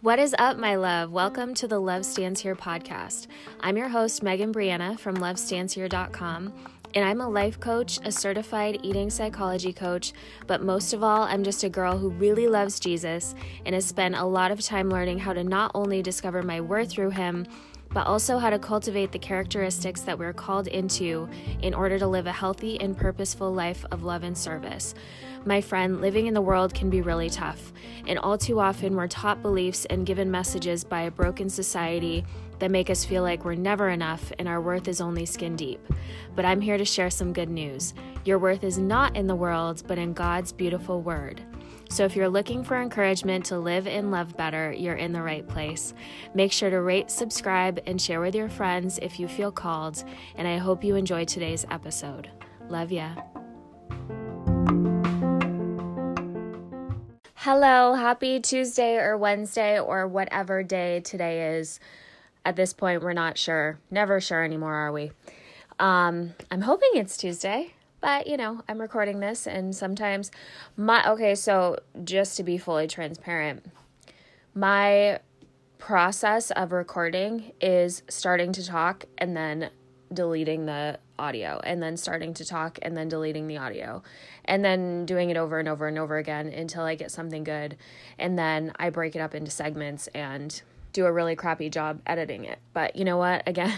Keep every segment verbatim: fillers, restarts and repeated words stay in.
What is up, my love? Welcome to the Love Stands Here podcast. I'm your host, Megan Brianna from love stands here dot com, and I'm a life coach, a certified eating psychology coach, but most of all, I'm just a girl who really loves Jesus and has spent a lot of time learning how to not only discover my worth through him, but also how to cultivate the characteristics that we're called into in order to live a healthy and purposeful life of love and service. My friend, living in the world can be really tough, and all too often we're taught beliefs and given messages by a broken society that make us feel like we're never enough and our worth is only skin deep. But I'm here to share some good news. Your worth is not in the world, but in God's beautiful word. So if you're looking for encouragement to live and love better, you're in the right place. Make sure to rate, subscribe, and share with your friends if you feel called, and I hope you enjoy today's episode. Love ya. Hello, happy Tuesday or Wednesday or whatever day today is. At this point, we're not sure. Never sure anymore, are we? Um, I'm hoping it's Tuesday. But, you know, I'm recording this and sometimes my, okay, so just to be fully transparent, my process of recording is starting to talk and then deleting the audio and then starting to talk and then deleting the audio and then doing it over and over and over again until I get something good. And then I break it up into segments and do a really crappy job editing it. But you know what? Again,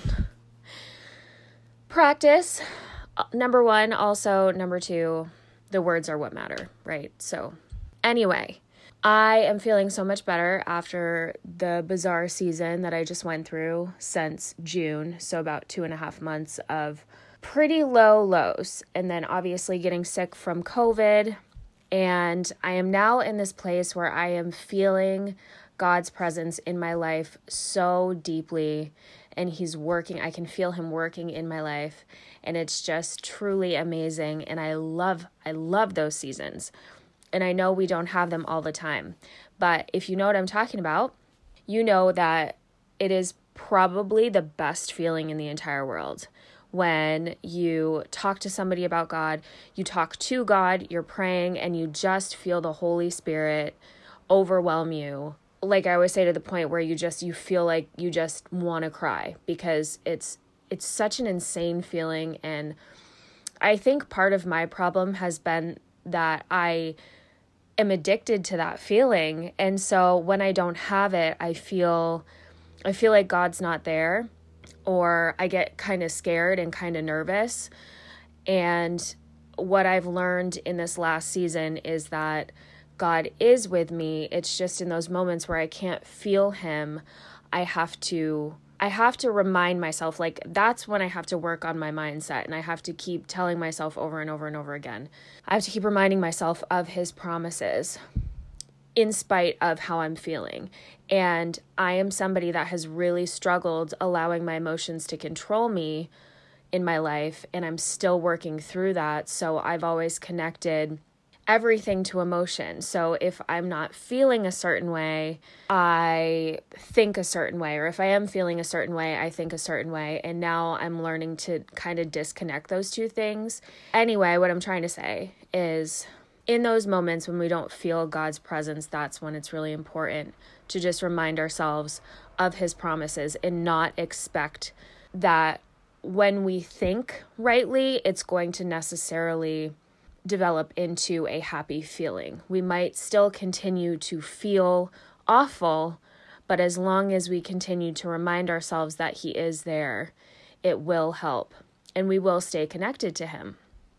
practice. Number one, also number two, the words are what matter, right? So anyway, I am feeling so much better after the bizarre season that I just went through since June. So about two and a half months of pretty low lows, and then obviously getting sick from COVID. And I am now in this place where I am feeling God's presence in my life so deeply, and he's working. I can feel him working in my life, and it's just truly amazing. And I love, I love those seasons. And I know we don't have them all the time, but if you know what I'm talking about, you know that it is probably the best feeling in the entire world. When you talk to somebody about God, you talk to God, you're praying, and you just feel the Holy Spirit overwhelm you. Like I always say, to the point where you just, you feel like you just want to cry, because it's, it's such an insane feeling. And I think part of my problem has been that I am addicted to that feeling. And so when I don't have it, I feel, I feel like God's not there, or I get kind of scared and kind of nervous. And what I've learned in this last season is that God is with me. It's just in those moments where I can't feel him, I have to, I have to remind myself, like, that's when I have to work on my mindset, and I have to keep telling myself over and over and over again. I have to keep reminding myself of his promises in spite of how I'm feeling. And I am somebody that has really struggled allowing my emotions to control me in my life, and I'm still working through that. So I've always connected everything to emotion. So if I'm not feeling a certain way, I think a certain way, or if I am feeling a certain way, I think a certain way. And now I'm learning to kind of disconnect those two things. Anyway, what I'm trying to say is, in those moments when we don't feel God's presence, that's when it's really important to just remind ourselves of his promises and not expect that when we think rightly, it's going to necessarily develop into a happy feeling. We might still continue to feel awful, but as long as we continue to remind ourselves that he is there, it will help, and we will stay connected to him.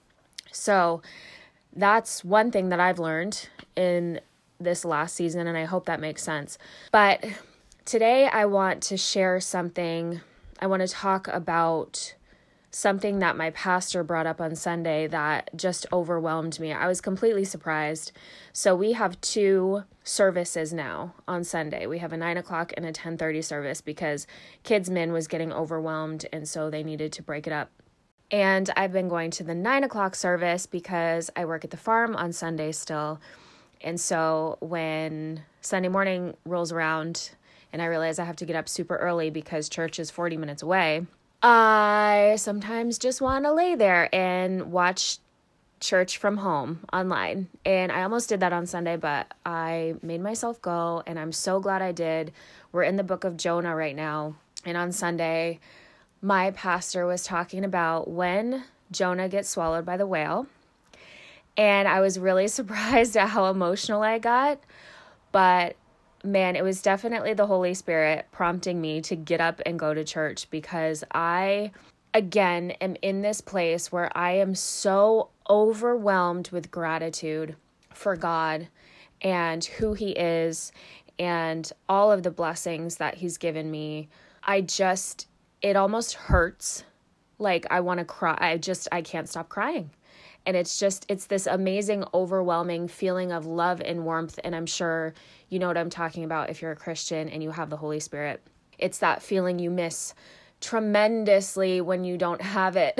So that's one thing that I've learned in this last season, and I hope that makes sense. But today I want to share something. I want to talk about something that my pastor brought up on Sunday that just overwhelmed me. I was completely surprised. So we have two services now on Sunday. We have a nine o'clock and a ten thirty service because Kids Min was getting overwhelmed, and so they needed to break it up. And I've been going to the nine o'clock service because I work at the farm on Sunday still. And so when Sunday morning rolls around and I realize I have to get up super early because church is forty minutes away, I sometimes just want to lay there and watch church from home online. And I almost did that on Sunday, but I made myself go, and I'm so glad I did. We're in the book of Jonah right now. And on Sunday, my pastor was talking about when Jonah gets swallowed by the whale. And I was really surprised at how emotional I got. But man, it was definitely the Holy Spirit prompting me to get up and go to church, because I, again, am in this place where I am so overwhelmed with gratitude for God and who He is and all of the blessings that He's given me. I just, it almost hurts. Like I want to cry. I just, I can't stop crying. And it's just, it's this amazing, overwhelming feeling of love and warmth. And I'm sure you know what I'm talking about if you're a Christian and you have the Holy Spirit. It's that feeling you miss tremendously when you don't have it.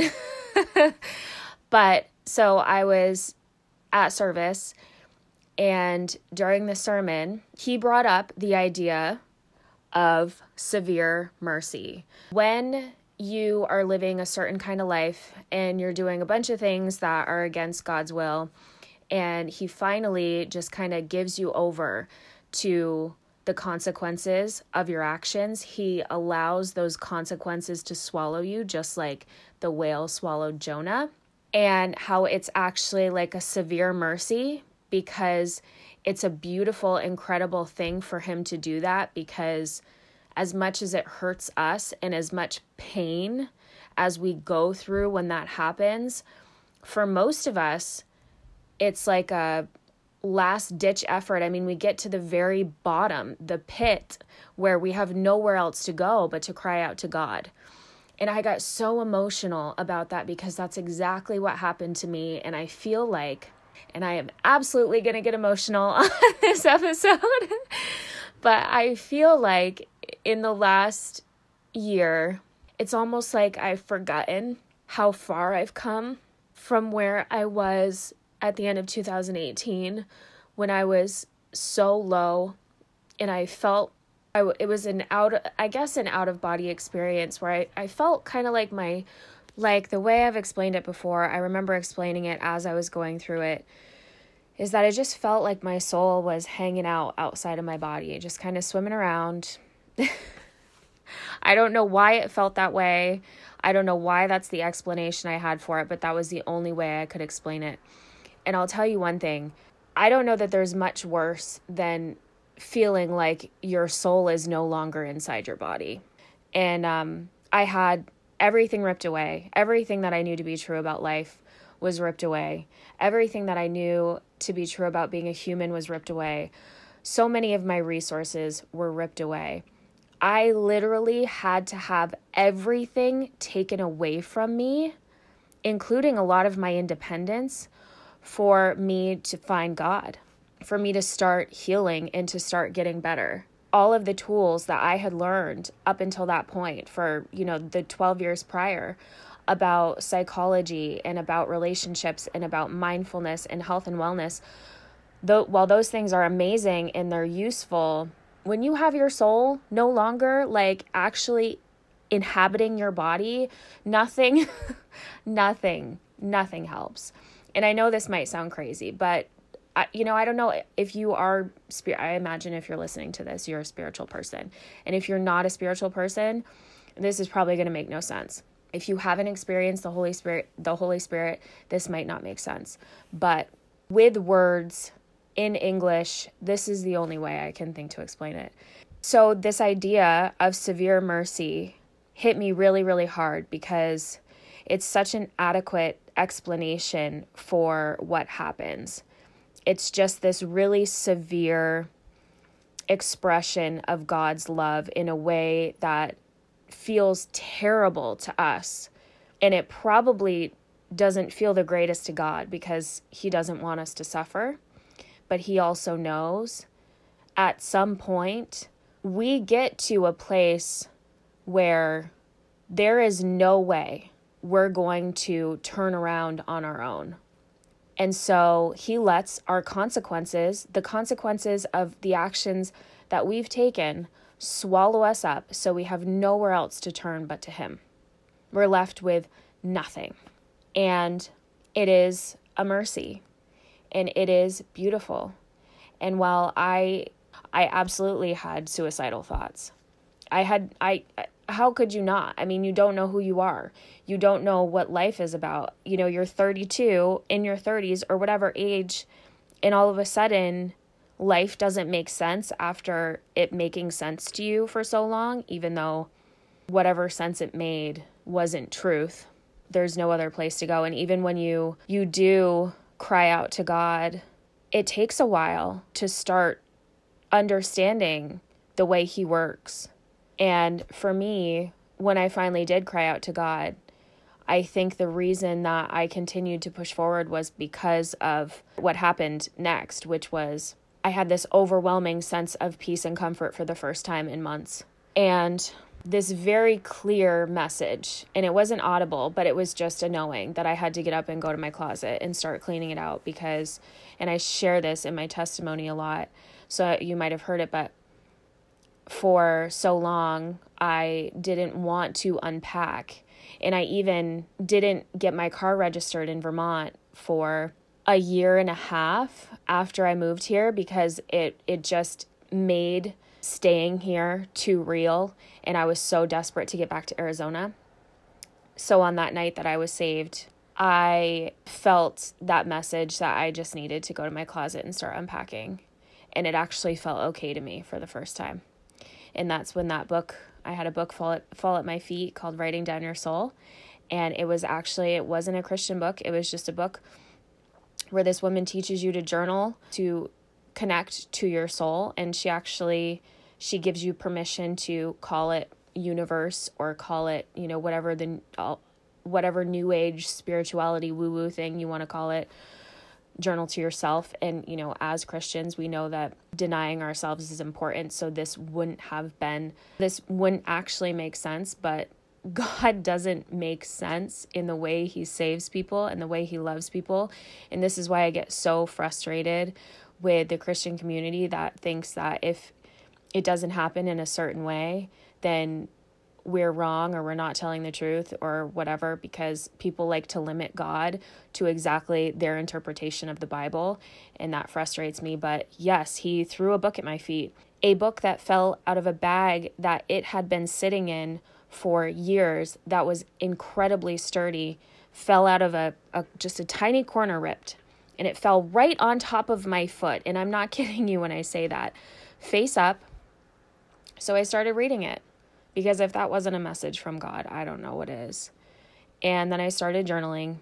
But so I was at service, and during the sermon, he brought up the idea of severe mercy. When you are living a certain kind of life and you're doing a bunch of things that are against God's will, and He finally just kind of gives you over to the consequences of your actions. He allows those consequences to swallow you, just like the whale swallowed Jonah, and how it's actually like a severe mercy, because it's a beautiful, incredible thing for Him to do that, because as much as it hurts us and as much pain as we go through when that happens, for most of us, it's like a last ditch effort. I mean, we get to the very bottom, the pit, where we have nowhere else to go but to cry out to God. And I got so emotional about that, because that's exactly what happened to me. And I feel like, and I am absolutely going to get emotional on this episode, but I feel like in the last year, it's almost like I've forgotten how far I've come from where I was at the end of two thousand eighteen, when I was so low, and I felt I w- it was an out, I guess, an out of body experience where I, I felt kind of like my, like the way I've explained it before, I remember explaining it as I was going through it, is that I just felt like my soul was hanging out outside of my body, just kind of swimming around. I don't know why it felt that way. I don't know why that's the explanation I had for it, but that was the only way I could explain it. And I'll tell you one thing. I don't know that there's much worse than feeling like your soul is no longer inside your body. And um, I had everything ripped away. Everything that I knew to be true about life was ripped away. Everything that I knew to be true about being a human was ripped away. So many of my resources were ripped away. I literally had to have everything taken away from me, including a lot of my independence, for me to find God, for me to start healing and to start getting better. All of the tools that I had learned up until that point for, you know, the twelve years prior about psychology and about relationships and about mindfulness and health and wellness, though, while those things are amazing and they're useful, when you have your soul no longer like actually inhabiting your body, nothing, nothing, nothing helps. And I know this might sound crazy, but I, you know, I don't know if you are, I imagine if you're listening to this, you're a spiritual person. And if you're not a spiritual person, this is probably going to make no sense. If you haven't experienced the Holy Spirit, the Holy Spirit, this might not make sense. But with words in English, this is the only way I can think to explain it. So this idea of severe mercy hit me really, really hard, because it's such an adequate explanation for what happens. It's just this really severe expression of God's love in a way that feels terrible to us. And it probably doesn't feel the greatest to God, because He doesn't want us to suffer. But He also knows at some point we get to a place where there is no way we're going to turn around on our own. And so He lets our consequences, the consequences of the actions that we've taken, swallow us up, so we have nowhere else to turn but to Him. We're left with nothing. And it is a mercy, and it is beautiful. And while I I absolutely had suicidal thoughts, I had I how could you not? I mean, you don't know who you are. You don't know what life is about. You know, you're thirty-two, in your thirties or whatever age, and all of a sudden life doesn't make sense after it making sense to you for so long, even though whatever sense it made wasn't truth. There's no other place to go. And even when you you do cry out to God, it takes a while to start understanding the way he works. And for me, when I finally did cry out to God, I think the reason that I continued to push forward was because of what happened next, which was I had this overwhelming sense of peace and comfort for the first time in months. And this very clear message, and it wasn't audible, but it was just a knowing that I had to get up and go to my closet and start cleaning it out because, and I share this in my testimony a lot, so you might have heard it, but for so long, I didn't want to unpack. And I even didn't get my car registered in Vermont for a year and a half after I moved here because it, it just made staying here too real. And I was so desperate to get back to Arizona. So on that night that I was saved, I felt that message that I just needed to go to my closet and start unpacking. And it actually felt okay to me for the first time. And that's when that book, I had a book fall at, fall at my feet called Writing Down Your Soul. And it was actually, it wasn't a Christian book. It was just a book where this woman teaches you to journal, to connect to your soul. And she actually, she gives you permission to call it universe or call it, you know, whatever the, whatever new age spirituality woo-woo thing you want to call it. Journal to yourself. And, you know, as Christians, we know that denying ourselves is important. So this wouldn't have been, this wouldn't actually make sense, but God doesn't make sense in the way he saves people and the way he loves people. And this is why I get so frustrated with the Christian community that thinks that if it doesn't happen in a certain way, then we're wrong or we're not telling the truth or whatever, because people like to limit God to exactly their interpretation of the Bible. And that frustrates me. But yes, he threw a book at my feet, a book that fell out of a bag that it had been sitting in for years, that was incredibly sturdy, fell out of a, a just a tiny corner ripped, and it fell right on top of my foot. And I'm not kidding you when I say that, face up. So I started reading it. Because if that wasn't a message from God, I don't know what is. And then I started journaling,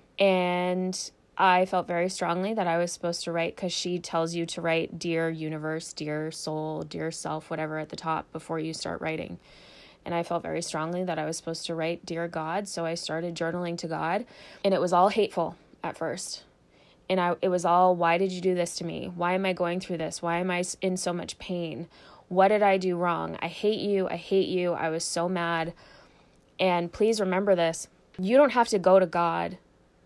and I felt very strongly that I was supposed to write, because she tells you to write dear universe, dear soul, dear self, whatever at the top before you start writing. And I felt very strongly that I was supposed to write dear God. So I started journaling to God, and it was all hateful at first. And I, it was all, why did you do this to me? Why am I going through this? Why am I in so much pain? What did I do wrong? I hate you. I hate you. I was so mad. And please remember this. You don't have to go to God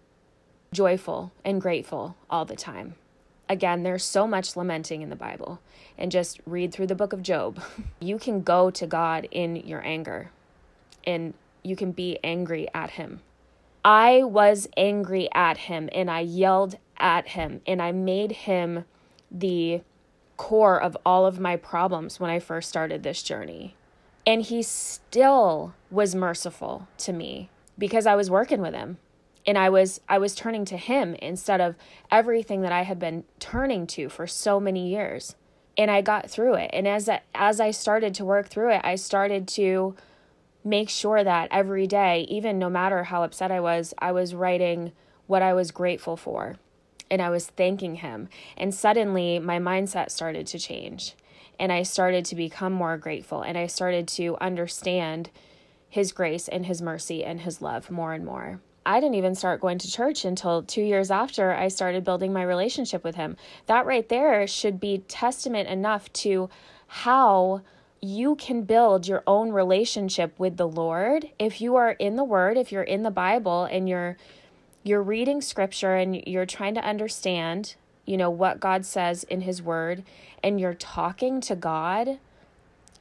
joyful and grateful all the time. Again, there's so much lamenting in the Bible. And just read through the book of Job. You can go to God in your anger. And you can be angry at him. I was angry at him. And I yelled at him. And I made him the core of all of my problems when I first started this journey. And he still was merciful to me because I was working with him, and I was I was turning to him instead of everything that I had been turning to for so many years. And I got through it. And as I, as I started to work through it, I started to make sure that every day, even no matter how upset I was, I was writing what I was grateful for. And I was thanking him. And suddenly my mindset started to change. And I started to become more grateful. And I started to understand his grace and his mercy and his love more and more. I didn't even start going to church until two years after I started building my relationship with him. That right there should be testament enough to how you can build your own relationship with the Lord. If you are in the Word, if you're in the Bible and you're You're reading scripture and you're trying to understand, you know, what God says in his word, and you're talking to God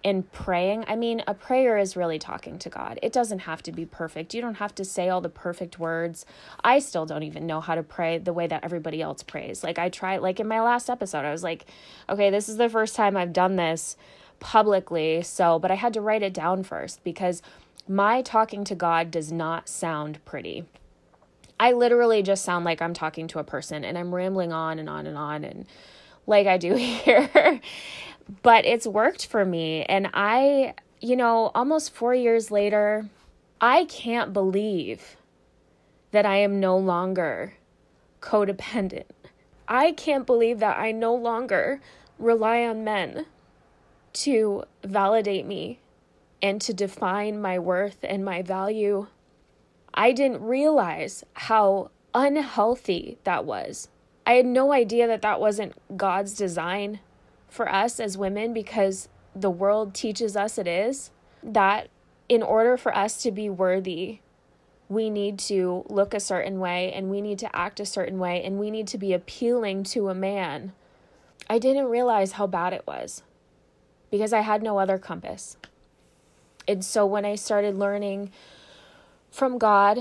and praying. I mean, a prayer is really talking to God. It doesn't have to be perfect. You don't have to say all the perfect words. I still don't even know how to pray the way that everybody else prays. Like I tried, like in my last episode, I was like, okay, this is the first time I've done this publicly. So, but I had to write it down first because my talking to God does not sound pretty. I literally just sound like I'm talking to a person and I'm rambling on and on and on and like I do here. But it's worked for me. And I, you know, almost four years later, I can't believe that I am no longer codependent. I can't believe that I no longer rely on men to validate me and to define my worth and my value. I didn't realize how unhealthy that was. I had no idea that that wasn't God's design for us as women, because the world teaches us it is, that in order for us to be worthy, we need to look a certain way and we need to act a certain way and we need to be appealing to a man. I didn't realize how bad it was because I had no other compass. And so when I started learning from God,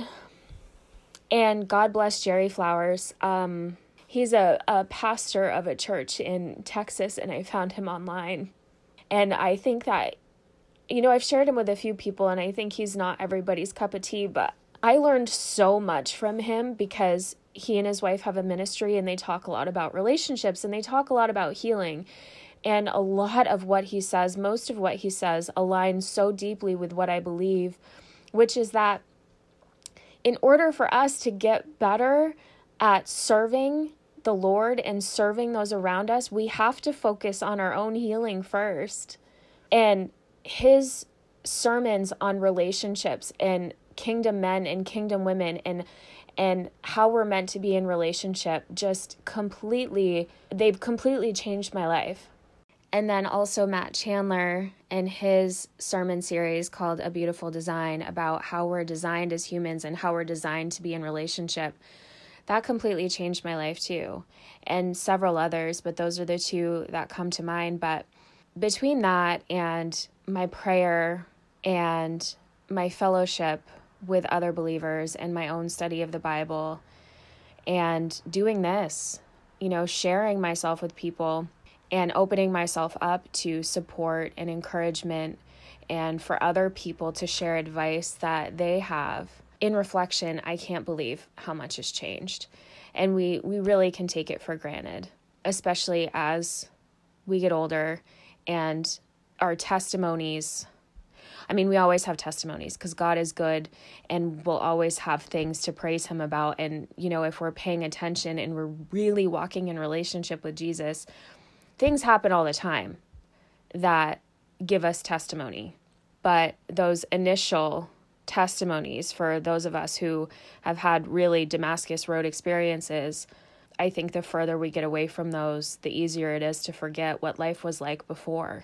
and God bless Jerry Flowers, um, he's a, a pastor of a church in Texas, and I found him online. And I think that, you know, I've shared him with a few people, and I think he's not everybody's cup of tea, but I learned so much from him because he and his wife have a ministry, and they talk a lot about relationships, and they talk a lot about healing. And a lot of what he says, most of what he says, aligns so deeply with what I believe, which is that in order for us to get better at serving the Lord and serving those around us, we have to focus on our own healing first. And his sermons on relationships and kingdom men and kingdom women and and how we're meant to be in relationship just completely, they've completely changed my life. And then also Matt Chandler and his sermon series called A Beautiful Design, about how we're designed as humans and how we're designed to be in relationship. That completely changed my life too, and several others, but those are the two that come to mind. But between that and my prayer and my fellowship with other believers and my own study of the Bible and doing this, you know, sharing myself with people and opening myself up to support and encouragement and for other people to share advice that they have. In reflection, I can't believe how much has changed. And we, we really can take it for granted, especially as we get older and our testimonies. I mean, we always have testimonies because God is good and we'll always have things to praise him about. And, you know, if we're paying attention and we're really walking in relationship with Jesus, things happen all the time that give us testimony. But those initial testimonies for those of us who have had really Damascus Road experiences, I think the further we get away from those, the easier it is to forget what life was like before.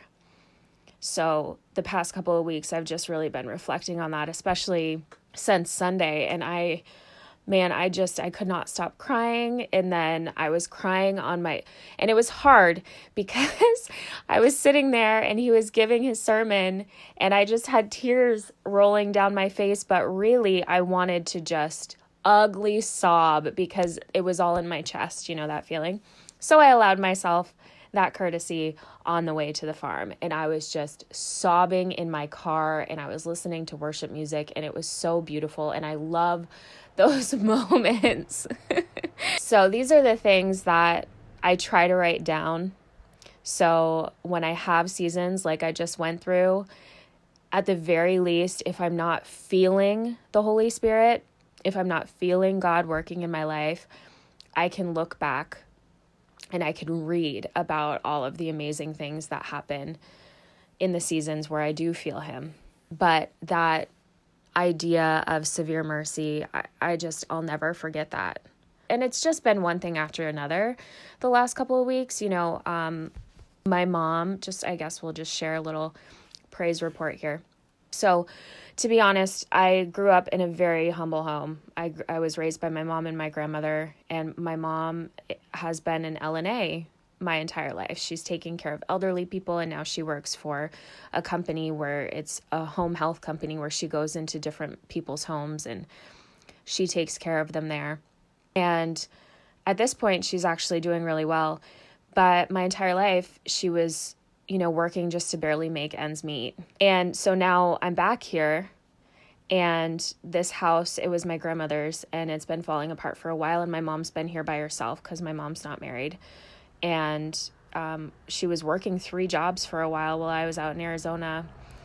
So the past couple of weeks, I've just really been reflecting on that, especially since Sunday. And I, man, I just, I could not stop crying. And then I was crying on my, and it was hard because I was sitting there and he was giving his sermon and I just had tears rolling down my face. But really, I wanted to just ugly sob because it was all in my chest, you know, that feeling. So I allowed myself that courtesy on the way to the farm. And I was just sobbing in my car and I was listening to worship music and it was so beautiful. And I love those moments. So these are the things that I try to write down. So when I have seasons like I just went through, at the very least, if I'm not feeling the Holy Spirit, if I'm not feeling God working in my life, I can look back and I can read about all of the amazing things that happen in the seasons where I do feel him. But that idea of severe mercy, I, I just, I'll never forget that. And it's just been one thing after another the last couple of weeks. You know, um, my mom, just, I guess we'll just share a little praise report here. So to be honest, I grew up in a very humble home. I, I was raised by my mom and my grandmother, and my mom has been an L N A my entire life. She's taking care of elderly people, and now she works for a company where it's a home health company where she goes into different people's homes and she takes care of them there. And at this point, she's actually doing really well. But my entire life, she was, you know, working just to barely make ends meet. And so now I'm back here, and this house, it was my grandmother's, and it's been falling apart for a while, and my mom's been here by herself because my mom's not married. And um, she was working three jobs for a while while I was out in Arizona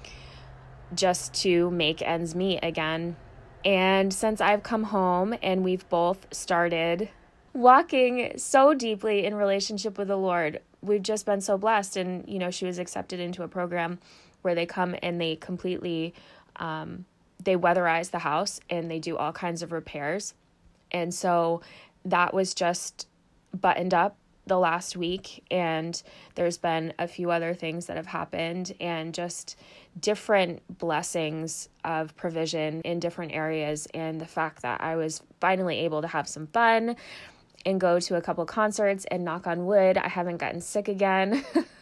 just to make ends meet again. And since I've come home and we've both started walking so deeply in relationship with the Lord, we've just been so blessed. And, you know, she was accepted into a program where they come and they completely... Um, they weatherize the house and they do all kinds of repairs. And so that was just buttoned up the last week. And there's been a few other things that have happened and just different blessings of provision in different areas. And the fact that I was finally able to have some fun and go to a couple concerts, and knock on wood, I haven't gotten sick again.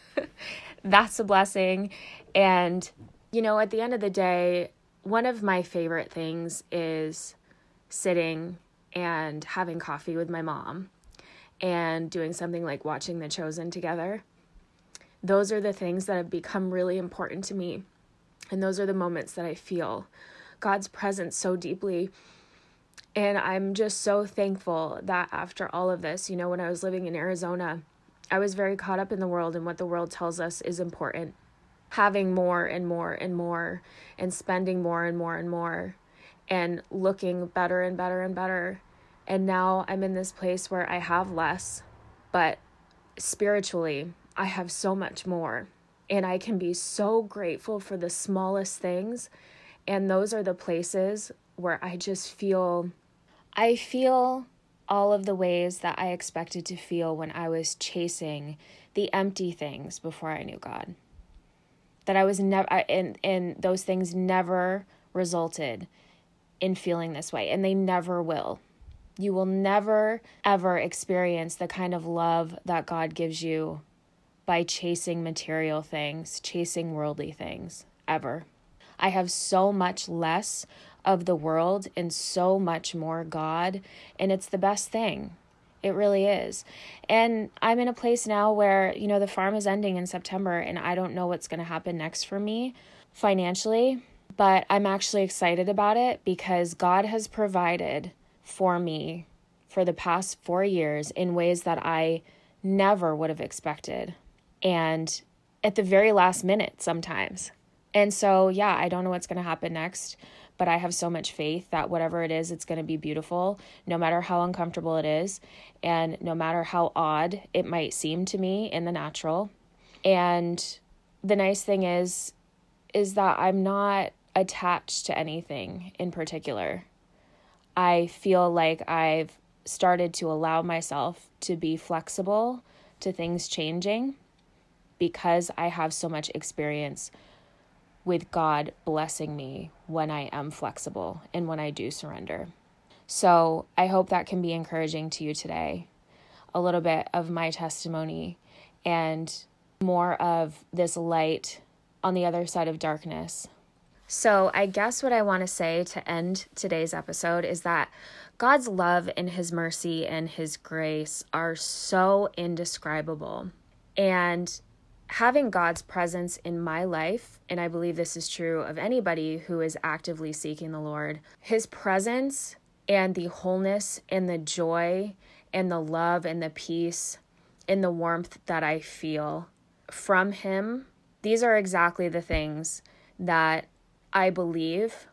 That's a blessing. And, you know, at the end of the day, one of my favorite things is sitting and having coffee with my mom and doing something like watching The Chosen together. Those are the things that have become really important to me. And those are the moments that I feel God's presence so deeply. And I'm just so thankful that after all of this, you know, when I was living in Arizona, I was very caught up in the world and what the world tells us is important. Having more and more and more and spending more and more and more and looking better and better and better. And now I'm in this place where I have less, but spiritually, I have so much more. And I can be so grateful for the smallest things. And those are the places where I just feel, I feel all of the ways that I expected to feel when I was chasing the empty things before I knew God. That I was never, and, and those things never resulted in feeling this way, and they never will. You will never, ever experience the kind of love that God gives you by chasing material things, chasing worldly things, ever. I have so much less of the world and so much more God, and it's the best thing. It really is. And I'm in a place now where, you know, the farm is ending in September and I don't know what's going to happen next for me financially, but I'm actually excited about it because God has provided for me for the past four years in ways that I never would have expected. And at the very last minute sometimes. And so, yeah, I don't know what's going to happen next, but I have so much faith that whatever it is, it's going to be beautiful, no matter how uncomfortable it is, and no matter how odd it might seem to me in the natural. And the nice thing is, is that I'm not attached to anything in particular. I feel like I've started to allow myself to be flexible to things changing because I have so much experience with God blessing me when I am flexible and when I do surrender. So I hope that can be encouraging to you today. A little bit of my testimony and more of this light on the other side of darkness. So I guess what I want to say to end today's episode is that God's love and his mercy and his grace are so indescribable. And having God's presence in my life, and I believe this is true of anybody who is actively seeking the Lord, his presence and the wholeness and the joy and the love and the peace and the warmth that I feel from him, these are exactly the things that I believe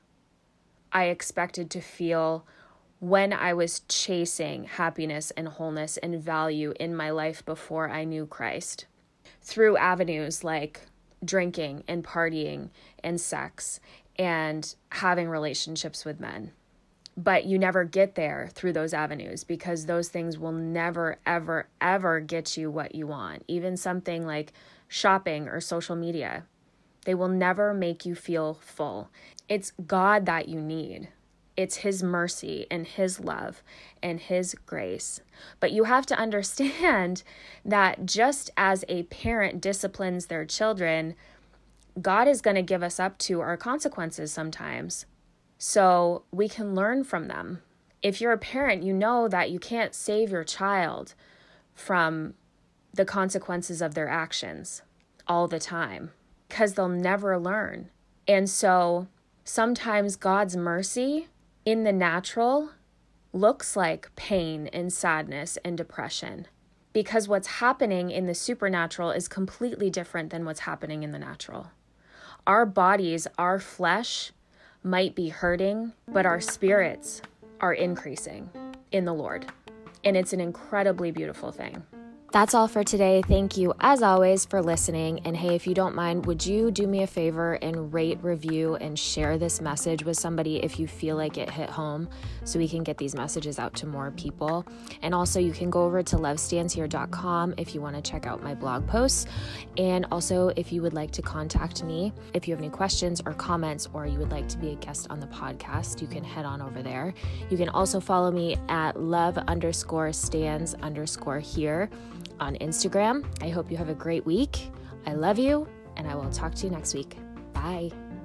I expected to feel when I was chasing happiness and wholeness and value in my life before I knew Christ. Through avenues like drinking and partying and sex and having relationships with men. But you never get there through those avenues because those things will never, ever, ever get you what you want. Even something like shopping or social media. They will never make you feel full. It's God that you need. It's his mercy and his love and his grace. But you have to understand that just as a parent disciplines their children, God is going to give us up to our consequences sometimes, so we can learn from them. If you're a parent, you know that you can't save your child from the consequences of their actions all the time, because they'll never learn. And so sometimes God's mercy in the natural looks like pain and sadness and depression, because what's happening in the supernatural is completely different than what's happening in the natural. Our bodies, our flesh might be hurting, but our spirits are increasing in the Lord. And it's an incredibly beautiful thing. That's all for today. Thank you, as always, for listening. And hey, if you don't mind, would you do me a favor and rate, review, and share this message with somebody if you feel like it hit home, so we can get these messages out to more people. And also, you can go over to love stands here dot com if you want to check out my blog posts. And also, if you would like to contact me, if you have any questions or comments, or you would like to be a guest on the podcast, you can head on over there. You can also follow me at love underscore stands underscore here on Instagram. I hope you have a great week. I love you, and I will talk to you next week. Bye.